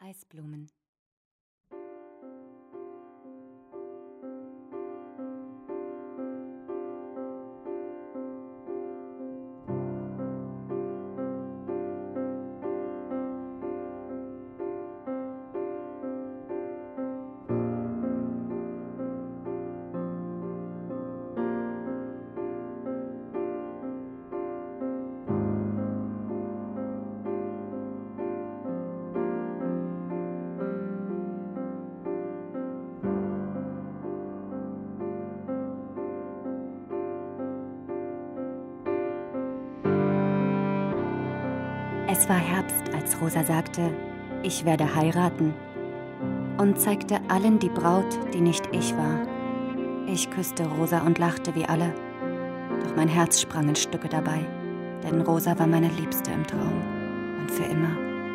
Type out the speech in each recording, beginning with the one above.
Eisblumen. Es war Herbst, als Rosa sagte, ich werde heiraten, und zeigte allen die Braut, die nicht ich war. Ich küsste Rosa und lachte wie alle, doch mein Herz sprang in Stücke dabei, denn Rosa war meine Liebste im Traum und für immer.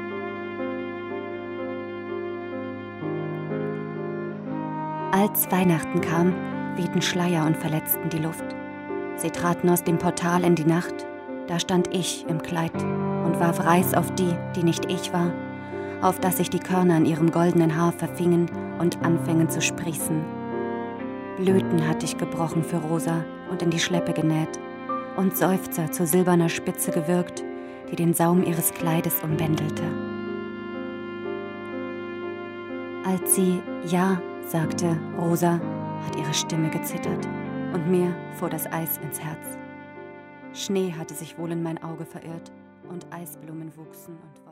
Als Weihnachten kam, wehten Schleier und verletzten die Luft. Sie traten aus dem Portal in die Nacht, da stand ich im Kleid und warf Reis auf die, die nicht ich war, auf dass sich die Körner in ihrem goldenen Haar verfingen und anfingen zu sprießen. Blüten hatte ich gebrochen für Rosa und in die Schleppe genäht und Seufzer zu silberner Spitze gewirkt, die den Saum ihres Kleides umbändelte. Als sie Ja sagte, Rosa, hat ihre Stimme gezittert und mir fuhr das Eis ins Herz. Schnee hatte sich wohl in mein Auge verirrt und Eisblumen wuchsen und